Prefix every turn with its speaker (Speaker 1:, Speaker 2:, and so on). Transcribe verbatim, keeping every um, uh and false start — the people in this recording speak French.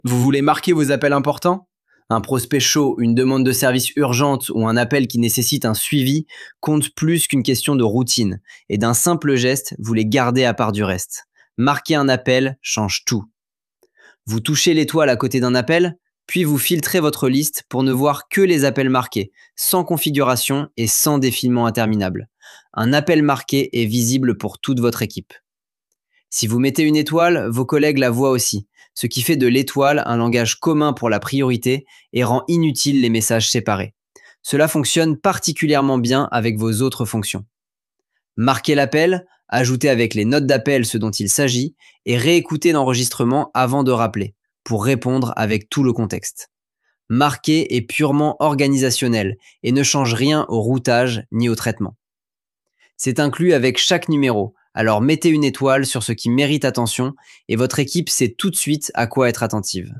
Speaker 1: Vous voulez marquer vos appels importants? Un prospect chaud, une demande de service urgente ou un appel qui nécessite un suivi compte plus qu'une question de routine. Et d'un simple geste, vous les gardez à part du reste. Marquer un appel change tout. Vous touchez l'étoile à côté d'un appel, puis vous filtrez votre liste pour ne voir que les appels marqués, sans configuration et sans défilement interminable. Un appel marqué est visible pour toute votre équipe. Si vous mettez une étoile, vos collègues la voient aussi, ce qui fait de l'étoile un langage commun pour la priorité et rend inutiles les messages séparés. Cela fonctionne particulièrement bien avec vos autres fonctions. Marquez l'appel, ajoutez avec les notes d'appel ce dont il s'agit et réécoutez l'enregistrement avant de rappeler, pour répondre avec tout le contexte. Marquer est purement organisationnel et ne change rien au routage ni au traitement. C'est inclus avec chaque numéro, alors mettez une étoile sur ce qui mérite attention et votre équipe sait tout de suite à quoi être attentive.